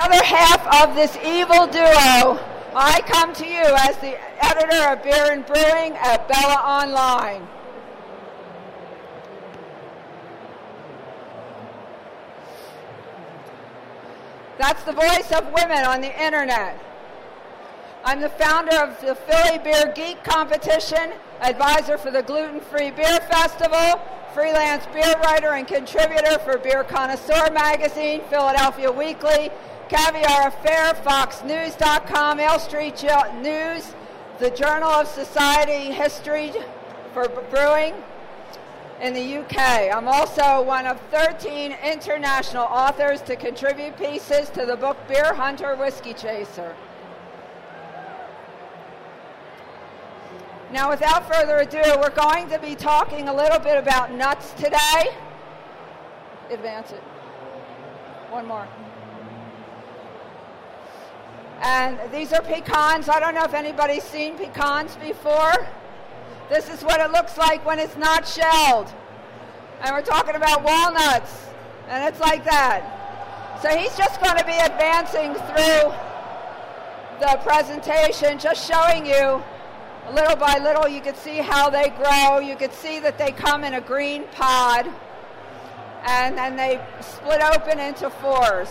other half of this evil duo, I come to you as the editor of Beer and Brewing at Bella Online. That's the voice of women on the internet. I'm the founder of the Philly Beer Geek Competition, advisor for the Gluten-Free Beer Festival, freelance beer writer and contributor for Beer Connoisseur Magazine, Philadelphia Weekly, Caviar Affair, FoxNews.com, Ale Street News, the Journal of Society History for Brewing in the UK. I'm also one of 13 international authors to contribute pieces to the book Beer Hunter, Whiskey Chaser. Now, without further ado, we're going to be talking a little bit about nuts today. Advance it. One more. And these are pecans. I don't know if anybody's seen pecans before. This is what it looks like when it's not shelled. And we're talking about walnuts. And it's like that. So he's just going to be advancing through the presentation, just showing you little by little. You can see how they grow. You can see that they come in a green pod. And then they split open into fours.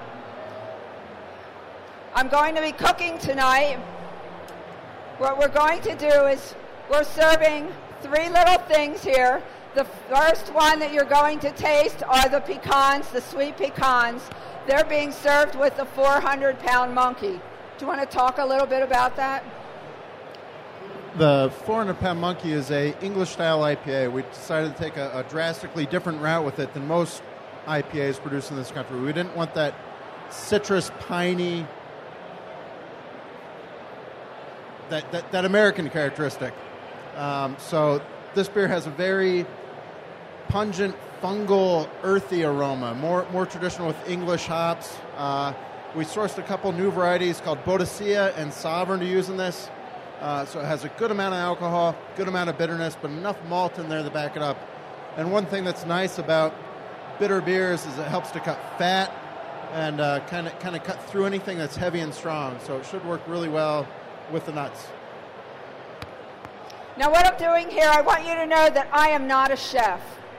I'm going to be cooking tonight. What we're going to do is we're serving three little things here. The first one that you're going to taste are the pecans, the sweet pecans. They're being served with the 400-pound monkey. Do you want to talk a little bit about that? The 400-pound monkey is a English-style IPA. We decided to take a drastically different route with it than most IPAs produced in this country. We didn't want that citrus, piney, that American characteristic. So this beer has a very pungent, fungal, earthy aroma, more traditional with English hops. We sourced a couple new varieties called Boadicea and Sovereign to use in this. So it has a good amount of alcohol, good amount of bitterness, but enough malt in there to back it up. And one thing that's nice about bitter beers is it helps to cut fat and kind of cut through anything that's heavy and strong. So it should work really well with the nuts. Now what I'm doing here, I want you to know that I am not a chef.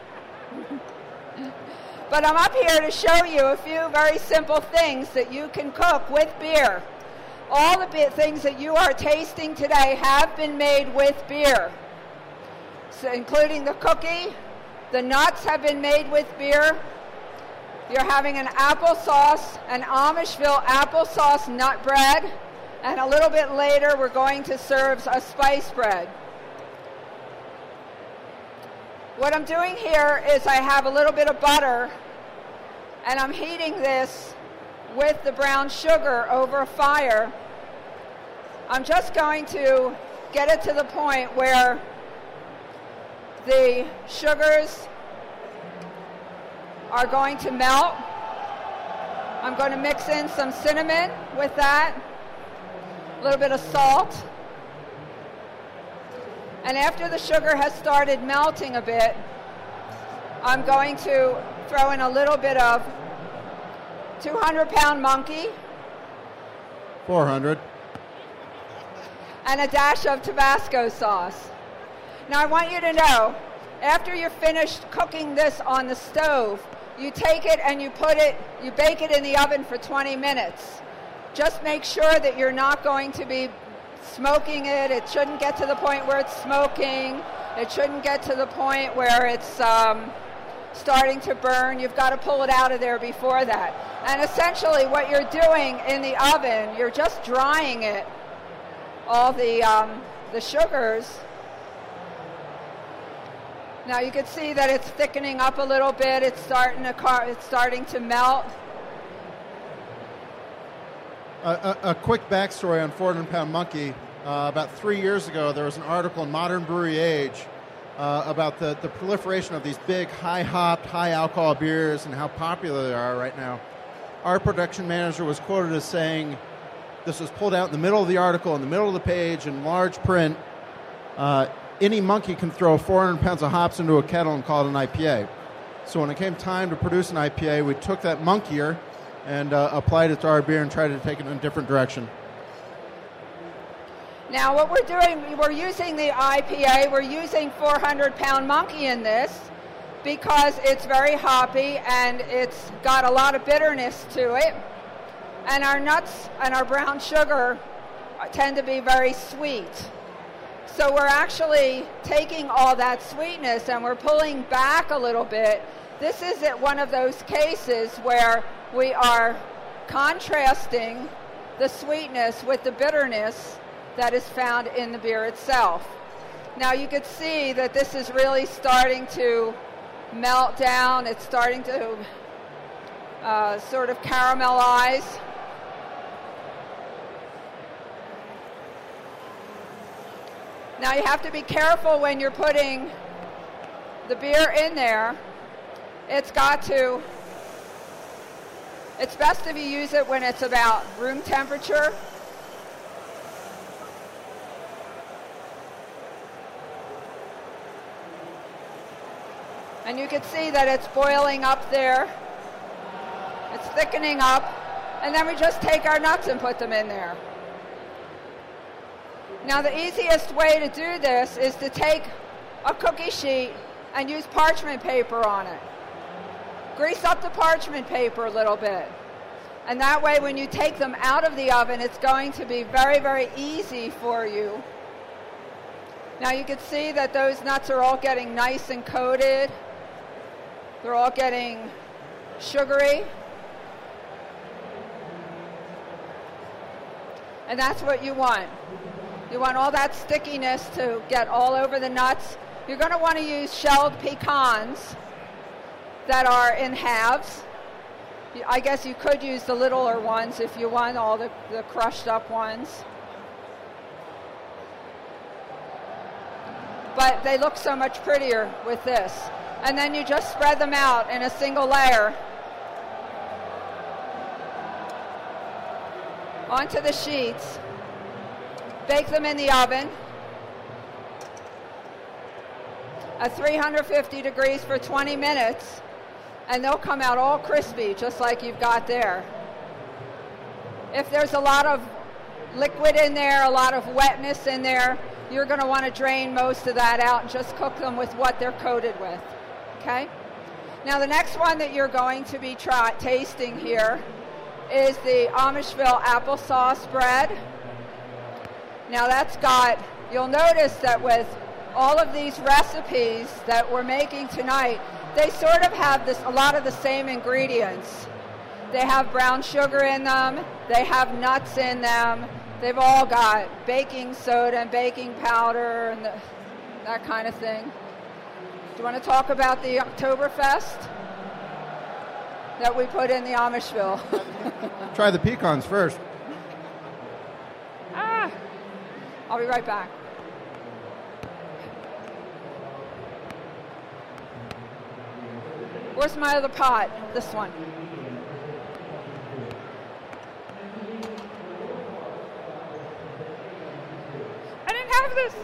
But I'm up here to show you a few very simple things that you can cook with beer. All the things that you are tasting today have been made with beer. So including the cookie, the nuts have been made with beer. You're having an applesauce, an Amishville applesauce nut bread. And a little bit later, we're going to serve a spice bread. What I'm doing here is I have a little bit of butter, and I'm heating this with the brown sugar over a fire. I'm just going to get it to the point where the sugars are going to melt. I'm going to mix in some cinnamon with that. A little bit of salt. And after the sugar has started melting a bit, I'm going to throw in a little bit of 200-pound monkey. 400. And a dash of Tabasco sauce. Now I want you to know, after you're finished cooking this on the stove, you take it and you bake it in the oven for 20 minutes. Just make sure that you're not going to be smoking it. It shouldn't get to the point where it's smoking. It shouldn't get to the point where it's starting to burn. You've got to pull it out of there before that. And essentially what you're doing in the oven, you're just drying it, all the sugars. Now you can see that it's thickening up a little bit. It's starting to melt. A quick backstory on 400-pound monkey. About 3 years ago, there was an article in Modern Brewery Age about the proliferation of these big, high-hopped, high-alcohol beers and how popular they are right now. Our production manager was quoted as saying, this was pulled out in the middle of the article, in the middle of the page, in large print, any monkey can throw 400 pounds of hops into a kettle and call it an IPA. So when it came time to produce an IPA, we took that monkeyer and applied it to our beer and tried to take it in a different direction. Now what we're doing, we're using the IPA, we're using 400-pound monkey in this because it's very hoppy and it's got a lot of bitterness to it. And our nuts and our brown sugar tend to be very sweet. So we're actually taking all that sweetness and we're pulling back a little bit. This is one of those cases where we are contrasting the sweetness with the bitterness that is found in the beer itself. Now you can see that this is really starting to melt down. It's starting to sort of caramelize. Now you have to be careful when you're putting the beer in there. It's best if you use it when it's about room temperature. And you can see that it's boiling up there. It's thickening up. And then we just take our nuts and put them in there. Now the easiest way to do this is to take a cookie sheet and use parchment paper on it. Grease up the parchment paper a little bit. And that way when you take them out of the oven, it's going to be very, very easy for you. Now you can see that those nuts are all getting nice and coated. They're all getting sugary. And that's what you want. You want all that stickiness to get all over the nuts. You're going to want to use shelled pecans that are in halves. I guess you could use the littler ones if you want all the crushed up ones. But they look so much prettier with this. And then you just spread them out in a single layer onto the sheets. Bake them in the oven at 350 degrees for 20 minutes, and they'll come out all crispy, just like you've got there. If there's a lot of liquid in there, a lot of wetness in there, you're going to want to drain most of that out and just cook them with what they're coated with. Okay? Now the next one that you're going to be tasting here is the Amishville applesauce bread. Now that's you'll notice that with all of these recipes that we're making tonight, they sort of have a lot of the same ingredients. They have brown sugar in them, they have nuts in them, they've all got baking soda and baking powder and that kind of thing. Do you want to talk about the Oktoberfest that we put in the Amishville? Try the pecans first. I'll be right back. Where's my other pot? This one. I didn't have this.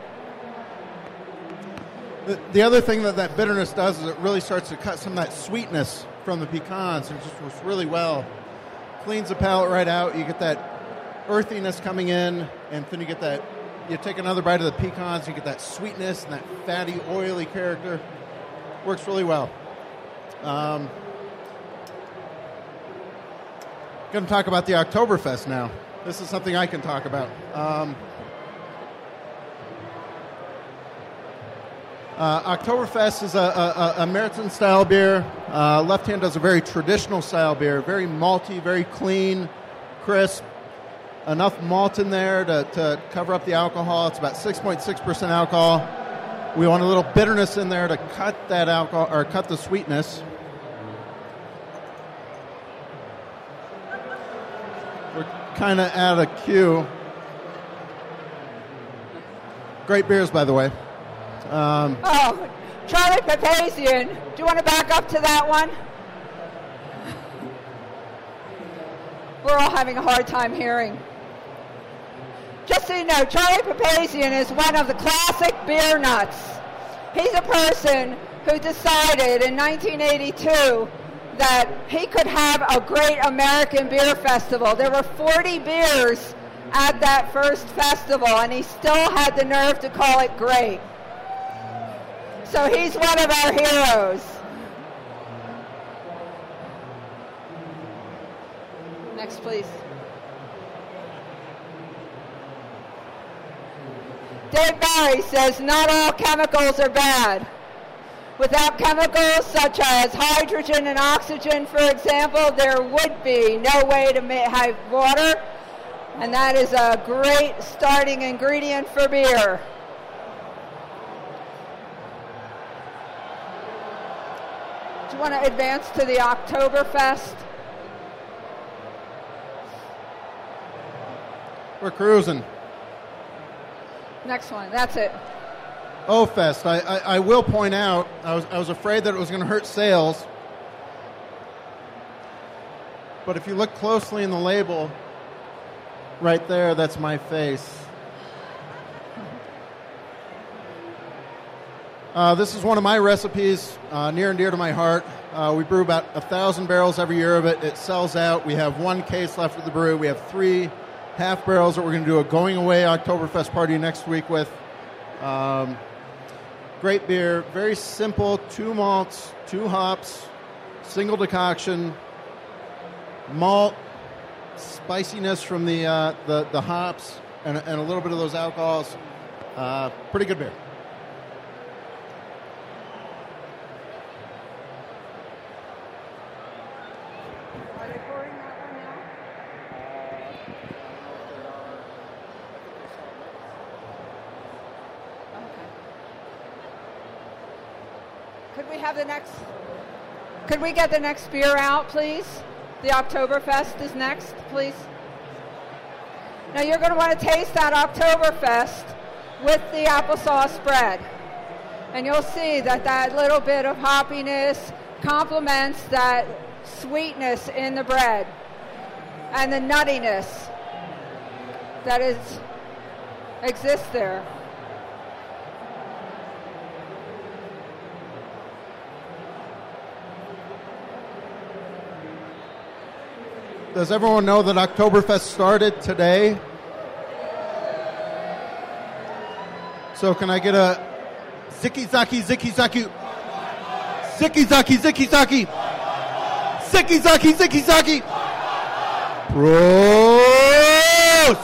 The other thing that bitterness does is it really starts to cut some of that sweetness from the pecans. It just works really well. Cleans the palate right out. You get that earthiness coming in, and then you get that, you take another bite of the pecans, you get that sweetness and that fatty, oily character. Works really well. Going to talk about the Oktoberfest now. This is something I can talk about. Oktoberfest is a Märzen-style beer. Left Hand does a very traditional style beer, very malty, very clean, crisp. Enough malt in there to cover up the alcohol. It's about 6.6% alcohol. We want a little bitterness in there to cut that alcohol, or cut the sweetness. We're kind of at a cue. Great beers, by the way. Charlie Papazian. Do you want to back up to that one? We're all having a hard time hearing. Just so you know, Charlie Papazian is one of the classic beer nuts. He's a person who decided in 1982 that he could have a great American beer festival. There were 40 beers at that first festival, and he still had the nerve to call it great. So he's one of our heroes. Next, please. Dave Barry says, not all chemicals are bad. Without chemicals such as hydrogen and oxygen, for example, there would be no way to have water, and that is a great starting ingredient for beer. Do you want to advance to the Oktoberfest? We're cruising. Next one, that's it. O-Fest. I will point out, I was afraid that it was going to hurt sales. But if you look closely in the label, right there, that's my face. This is one of my recipes, near and dear to my heart. We brew about 1,000 barrels every year of it. It sells out. We have one case left at the brew. We have 3 half barrels that we're going to do a going away Oktoberfest party next week with. Great beer, very simple, 2 malts, 2 hops, single decoction, malt, spiciness from the hops, and a little bit of those alcohols. Pretty good beer. Are they pouring that one now? Could we get the next beer out, please? The Oktoberfest is next, please. Now you're going to want to taste that Oktoberfest with the applesauce spread. And you'll see that that little bit of hoppiness complements that sweetness in the bread and the nuttiness that exists there. Does everyone know that Oktoberfest started today? So can I get a ziki-zaki, ziki-zaki, ziki-zaki, ziki-zaki, ziki-zaki, ziki-zaki, Prost!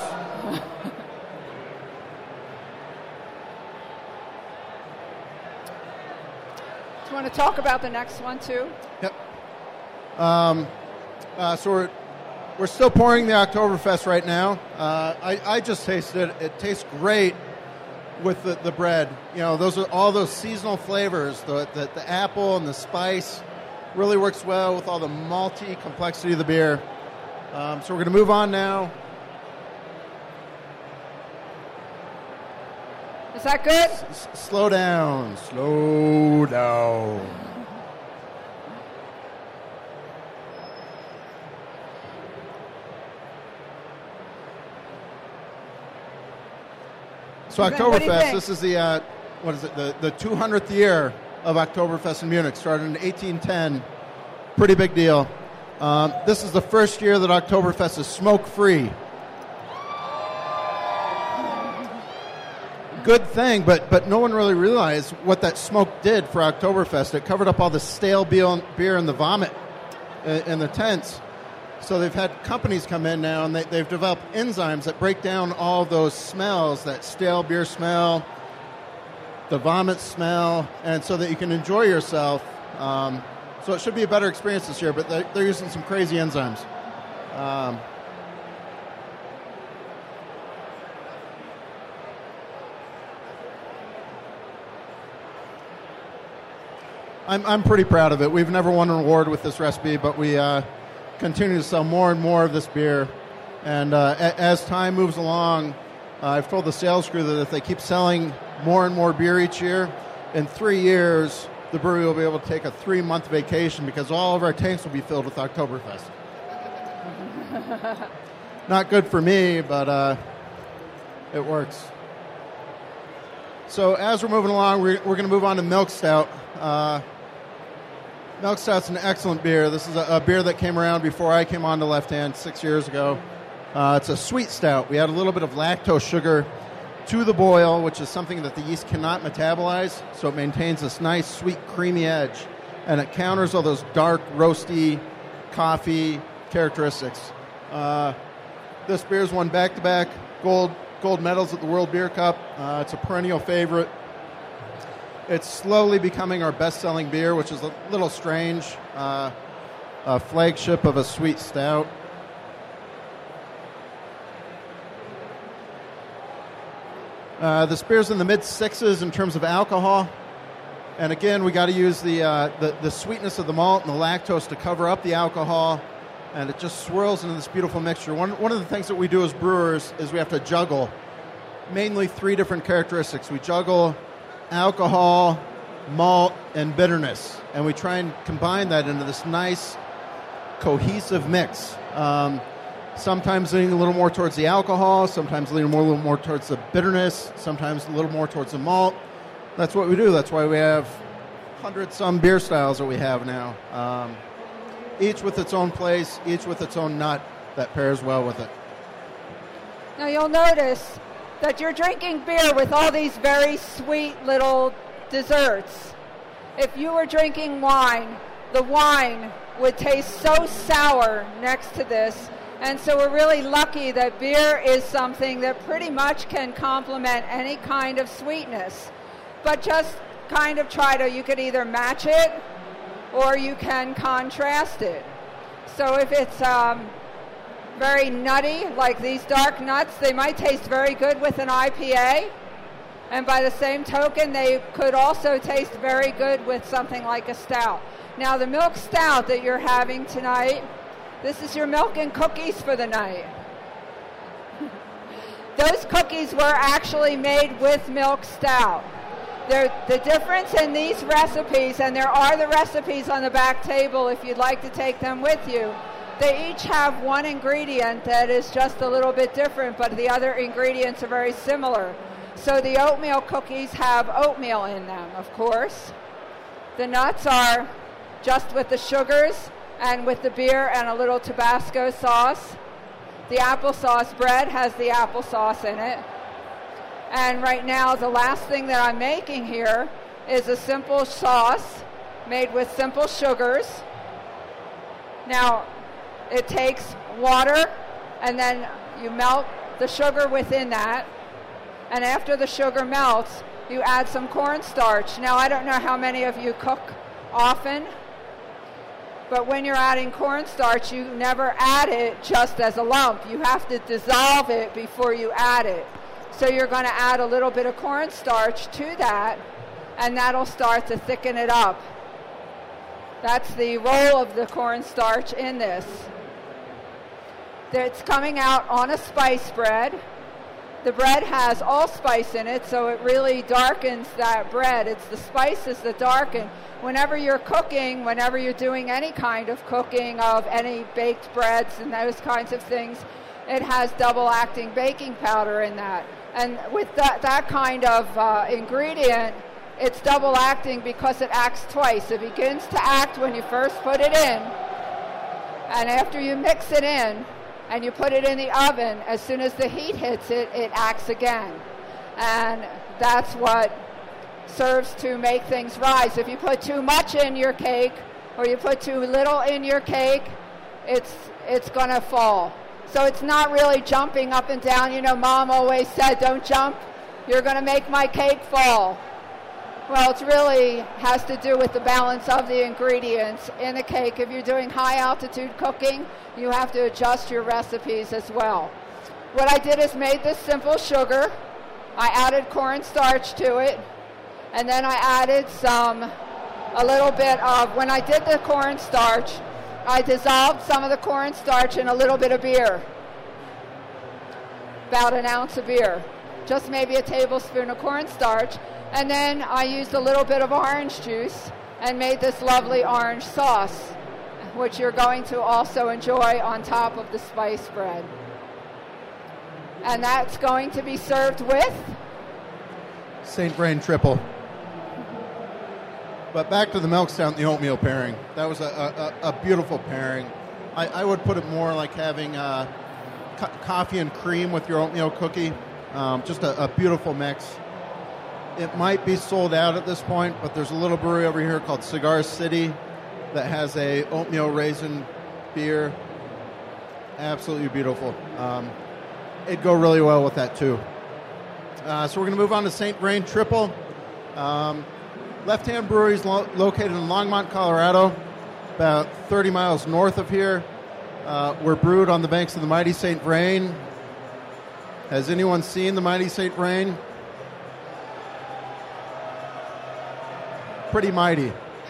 Do you want to talk about the next one too? Yep. So we're still pouring the Oktoberfest right now. I just tasted it. It tastes great with the bread. You know, those are all those seasonal flavors. The apple and the spice really works well with all the malty complexity of the beer. So we're going to move on now. Is that good? Slow down. Slow down. So Oktoberfest, this is the, the 200th year of Oktoberfest in Munich, started in 1810. Pretty big deal. This is the first year that Oktoberfest is smoke-free. Good thing, but no one really realized what that smoke did for Oktoberfest. It covered up all the stale beer and the vomit in the tents. So they've had companies come in now, and they've developed enzymes that break down all those smells, that stale beer smell, the vomit smell, and so that you can enjoy yourself. So it should be a better experience this year, but they're using some crazy enzymes. I'm pretty proud of it. We've never won an award with this recipe, but we continue to sell more and more of this beer. And as time moves along, I've told the sales crew that if they keep selling more and more beer each year, in 3 years, the brewery will be able to take a 3-month vacation because all of our tanks will be filled with Oktoberfest. Not good for me, but it works. So as we're moving along, we're going to move on to milk stout. Milk Stout's an excellent beer. This is a beer that came around before I came on to Left Hand 6 years ago. It's a sweet stout. We add a little bit of lactose sugar to the boil, which is something that the yeast cannot metabolize, so it maintains this nice, sweet, creamy edge, and it counters all those dark, roasty, coffee characteristics. This beer's won back-to-back gold medals at the World Beer Cup. It's a perennial favorite. It's slowly becoming our best-selling beer, which is a little strange. A flagship of a sweet stout. This beer's in the mid-6s in terms of alcohol. And again, we got to use the sweetness of the malt and the lactose to cover up the alcohol. And it just swirls into this beautiful mixture. One of the things that we do as brewers is we have to juggle mainly 3 different characteristics. We juggle alcohol, malt, and bitterness. And we try and combine that into this nice, cohesive mix. Sometimes leaning a little more towards the alcohol, sometimes leaning a little more towards the bitterness, sometimes a little more towards the malt. That's what we do. That's why we have 100-some beer styles that we have now. Each with its own place, each with its own nut that pairs well with it. Now you'll notice that you're drinking beer with all these very sweet little desserts. If you were drinking wine, the wine would taste so sour next to this. And so we're really lucky that beer is something that pretty much can complement any kind of sweetness. But just kind of you could either match it or you can contrast it. So if it's very nutty, like these dark nuts, they might taste very good with an IPA. And by the same token, they could also taste very good with something like a stout. Now, the milk stout that you're having tonight, this is your milk and cookies for the night. Those cookies were actually made with milk stout. The difference in these recipes, and there are the recipes on the back table if you'd like to take them with you, they each have one ingredient that is just a little bit different, but the other ingredients are very similar. So the oatmeal cookies have oatmeal in them, of course. The nuts are just with the sugars and with the beer and a little Tabasco sauce. The applesauce bread has the applesauce in it. And right now, the last thing that I'm making here is a simple sauce made with simple sugars. Now, it takes water, and then you melt the sugar within that. And after the sugar melts, you add some cornstarch. Now, I don't know how many of you cook often, but when you're adding cornstarch, you never add it just as a lump. You have to dissolve it before you add it. So you're going to add a little bit of cornstarch to that, and that'll start to thicken it up. That's the role of the cornstarch in this. It's coming out on a spice bread. The bread has allspice in it, so it really darkens that bread. It's the spices that darken. Whenever you're cooking, whenever you're doing any kind of cooking of any baked breads and those kinds of things, it has double-acting baking powder in that. And with that kind of ingredient, it's double-acting because it acts twice. It begins to act when you first put it in, and after you mix it in, and you put it in the oven, as soon as the heat hits it, it acts again. And that's what serves to make things rise. If you put too much in your cake or you put too little in your cake, it's going to fall. So it's not really jumping up and down. You know, Mom always said, don't jump, you're going to make my cake fall. Well, it really has to do with the balance of the ingredients in the cake. If you're doing high altitude cooking, you have to adjust your recipes as well. What I did is made this simple sugar. I added cornstarch to it, and then I added a little bit of, when I did the cornstarch, I dissolved some of the cornstarch in a little bit of beer, about an ounce of beer, just maybe a tablespoon of cornstarch. And then I used a little bit of orange juice and made this lovely orange sauce, which you're going to also enjoy on top of the spice bread. And that's going to be served with St. Vrain Triple. But back to the milk stout and the oatmeal pairing. That was a beautiful pairing. I would put it more like having coffee and cream with your oatmeal cookie. Just a beautiful mix. It might be sold out at this point, but there's a little brewery over here called Cigar City that has a oatmeal raisin beer. Absolutely beautiful. It'd go really well with that too. So we're going to move on to St. Vrain Triple. Left Hand Brewery is located in Longmont, Colorado, about 30 miles north of here. We're brewed on the banks of the mighty St. Vrain. Has anyone seen the mighty St. Vrain? Pretty mighty.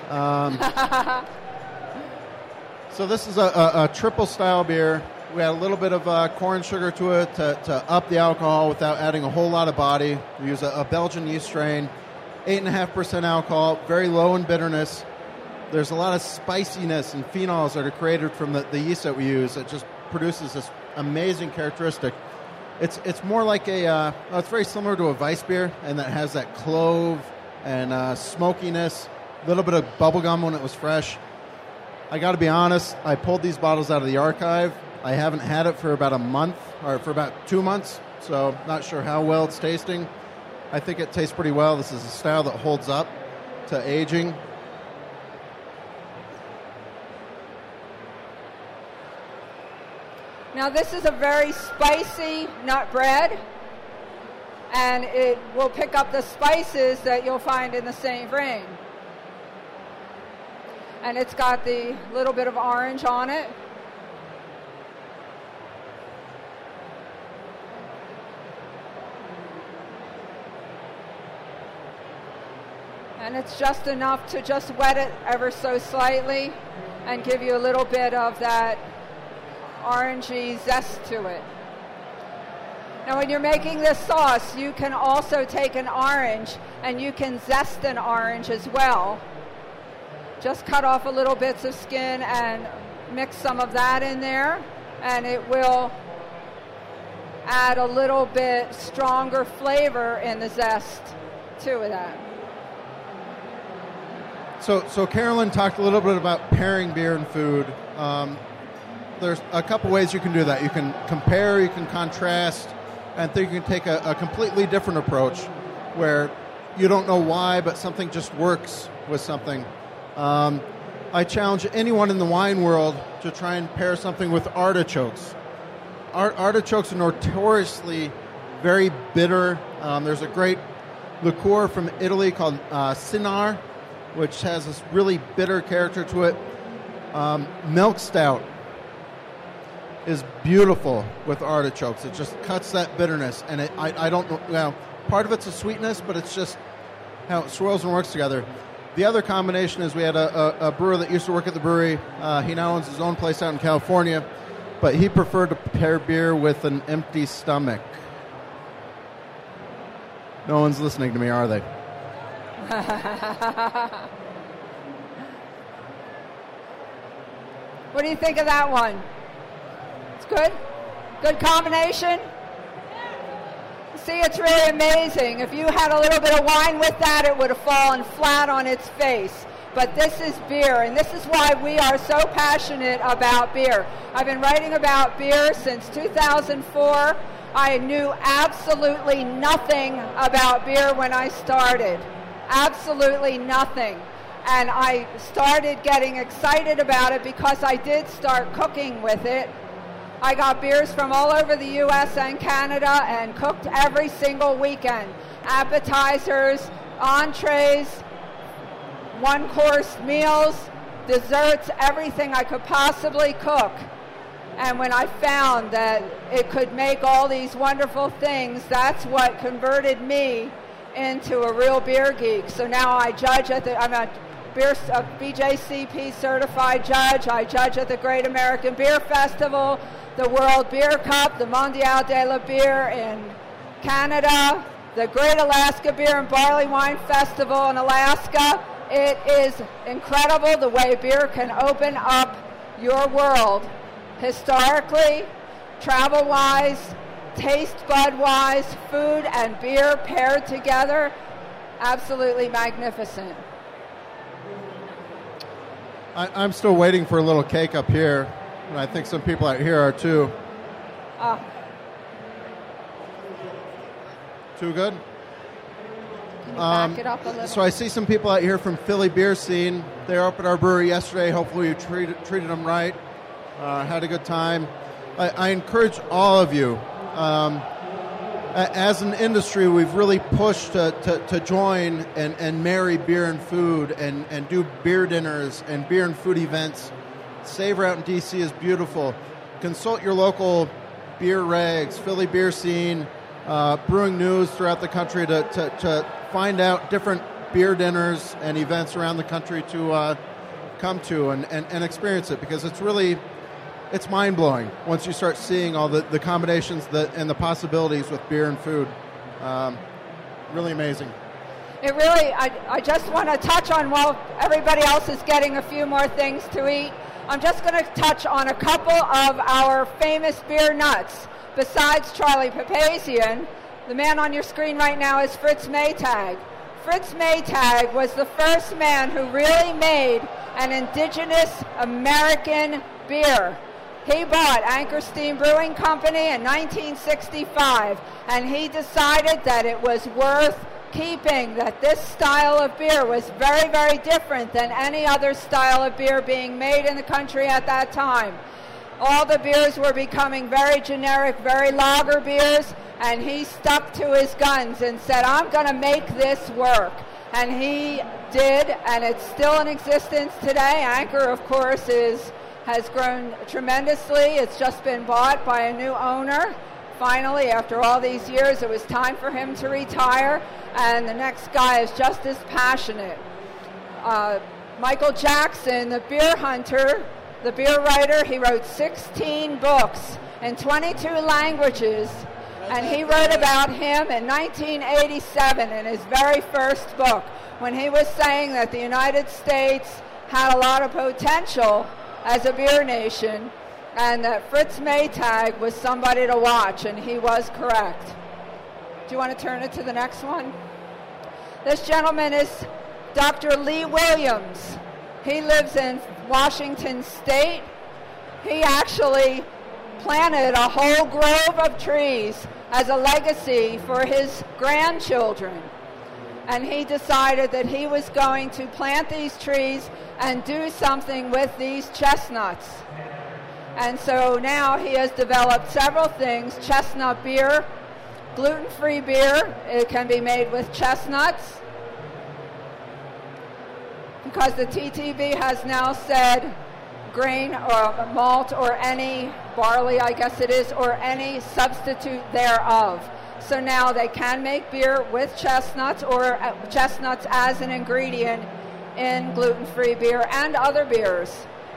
So this is a triple style beer. We had a little bit of corn sugar to it to up the alcohol without adding a whole lot of body. We use a Belgian yeast strain, 8.5% alcohol, very low in bitterness. There's a lot of spiciness and phenols that are created from the yeast that we use. It just produces this amazing characteristic. It's more like it's very similar to a Weiss beer, and that has that clove and smokiness, a little bit of bubblegum when it was fresh. I got to be honest, I pulled these bottles out of the archive. I haven't had it for about a month, or for about 2 months, so not sure how well it's tasting. I think it tastes pretty well. This is a style that holds up to aging. Now this is a very spicy nut bread, and it will pick up the spices that you'll find in the St. Vrain. And it's got the little bit of orange on it. And it's just enough to just wet it ever so slightly and give you a little bit of that orangey zest to it. Now when you're making this sauce, you can also take an orange and you can zest an orange as well. Just cut off a little bits of skin and mix some of that in there, and it will add a little bit stronger flavor in the zest to that. So Carolyn talked a little bit about pairing beer and food. There's a couple ways you can do that. You can compare, you can contrast, and then you can take a completely different approach where you don't know why, but something just works with something. I challenge anyone in the wine world to try and pair something with artichokes. Artichokes are notoriously very bitter. There's a great liqueur from Italy called Cynar, which has this really bitter character to it. Milk stout is beautiful with artichokes. It just cuts that bitterness, and I don't know. Well, part of it's a sweetness, but it's just how it swirls and works together. The other combination is we had a brewer that used to work at the brewery. He now owns his own place out in California, but he preferred to pair beer with an empty stomach. No one's listening to me, are they? What do you think of that one? It's good? Good combination? See, it's really amazing. If you had a little bit of wine with that, it would have fallen flat on its face. But this is beer, and this is why we are so passionate about beer. I've been writing about beer since 2004. I knew absolutely nothing about beer when I started. Absolutely nothing. And I started getting excited about it because I did start cooking with it. I got beers from all over the U.S. and Canada and cooked every single weekend. Appetizers, entrees, one-course meals, desserts, everything I could possibly cook. And when I found that it could make all these wonderful things, that's what converted me into a real beer geek. So now I judge I'm a BJCP certified judge. I judge at the Great American Beer Festival, the World Beer Cup, the Mondial de la Bière in Canada, the Great Alaska Beer and Barley Wine Festival in Alaska. It is incredible the way beer can open up your world, historically, travel-wise, taste bud-wise, food and beer paired together. Absolutely magnificent. I'm still waiting for a little cake up here, and I think some people out here are too. Too good? Can you back it up a little? So I see some people out here from Philly Beer Scene. They were up at our brewery yesterday. Hopefully you treated them right. Had a good time. I encourage all of you. As an industry, we've really pushed to join and marry beer and food and do beer dinners and beer and food events. Savor out in D.C. is beautiful. Consult your local beer regs, Philly Beer Scene, Brewing News throughout the country to find out different beer dinners and events around the country to come to and experience it, because it's mind-blowing once you start seeing all the combinations and the possibilities with beer and food. Really amazing. It really, I just want to touch on, while everybody else is getting a few more things to eat, I'm just going to touch on a couple of our famous beer nuts. Besides Charlie Papazian, the man on your screen right now is Fritz Maytag. Fritz Maytag was the first man who really made an indigenous American beer. He bought Anchor Steam Brewing Company in 1965, and he decided that it was worth keeping, that this style of beer was very, very different than any other style of beer being made in the country at that time. All the beers were becoming very generic, very lager beers, and he stuck to his guns and said, I'm going to make this work. And he did, and it's still in existence today. Anchor, of course, has grown tremendously. It's just been bought by a new owner. Finally, after all these years, it was time for him to retire, and the next guy is just as passionate. Michael Jackson, the beer hunter, the beer writer, he wrote 16 books in 22 languages, and he wrote about him in 1987 in his very first book, when he was saying that the United States had a lot of potential as a beer nation, and that Fritz Maytag was somebody to watch, and he was correct. Do you want to turn it to the next one? This gentleman is Dr. Lee Williams. He lives in Washington State. He actually planted a whole grove of trees as a legacy for his grandchildren. And he decided that he was going to plant these trees and do something with these chestnuts. And so now he has developed several things: chestnut beer, gluten-free beer. It can be made with chestnuts, because the TTB has now said grain or malt or any barley, I guess it is, or any substitute thereof. So now they can make beer with chestnuts, or chestnuts as an ingredient in gluten-free beer and other beers.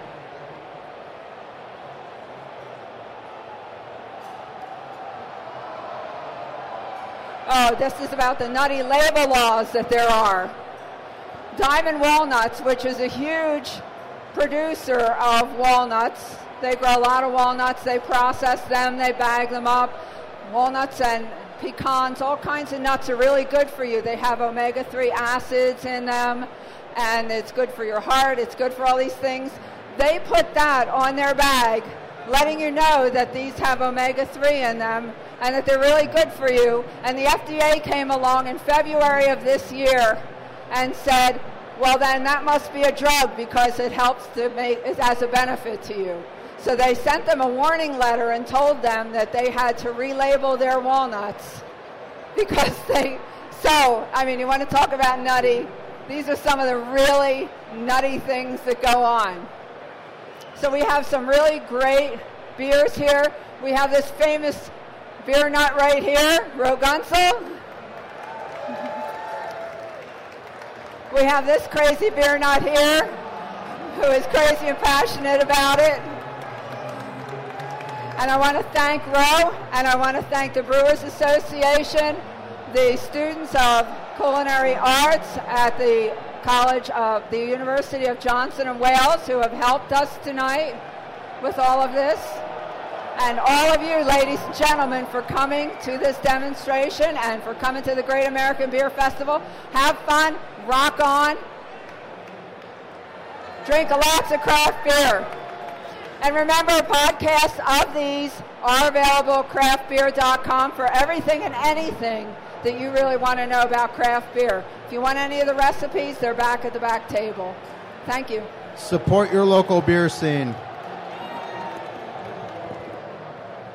Oh, this is about the nutty label laws that there are. Diamond Walnuts, which is a huge producer of walnuts. They grow a lot of walnuts. They process them. They bag them up. Walnuts and pecans, all kinds of nuts are really good for you. They have omega-3 acids in them, and it's good for your heart. It's good for all these things. They put that on their bag, letting you know that these have omega-3 in them and that they're really good for you. And the FDA came along in February of this year and said, well, then that must be a drug, because it helps to make it as a benefit to you. So they sent them a warning letter and told them that they had to relabel their walnuts, because you want to talk about nutty. These are some of the really nutty things that go on. So we have some really great beers here. We have this famous beer nut right here, Rogunsel. We have this crazy beer nut here, who is crazy and passionate about it. And I want to thank Roe, and I want to thank the Brewers Association, the students of culinary arts at the the University of Johnson and Wales, who have helped us tonight with all of this. And all of you, ladies and gentlemen, for coming to this demonstration and for coming to the Great American Beer Festival. Have fun, rock on, Drink lots of craft beer. And remember, podcasts of these are available at craftbeer.com for everything and anything that you really want to know about craft beer. If you want any of the recipes, they're back at the back table. Thank you. Support your local beer scene.